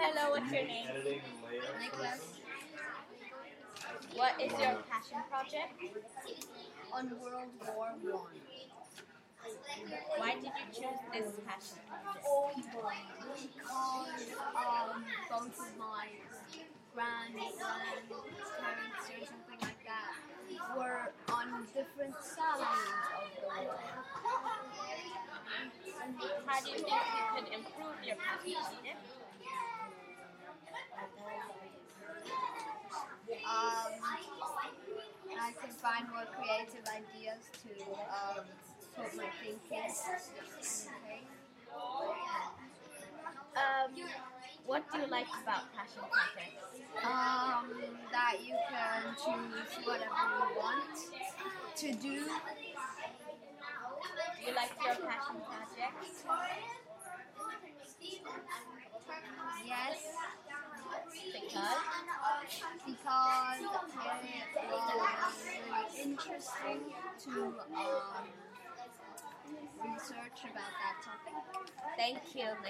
Hello, what's your name? Nicholas. What is your passion project? On World War One. Why did you choose this passion project? Because both of my parents or something like that were on different sides of the war. How do you think you could improve your passion project? I can find more creative ideas to put my thinking. What do you like about passion projects? That you can choose whatever you want to do. Do you like your passion projects? Yes, Because? because it was really interesting to research about that topic. Thank you.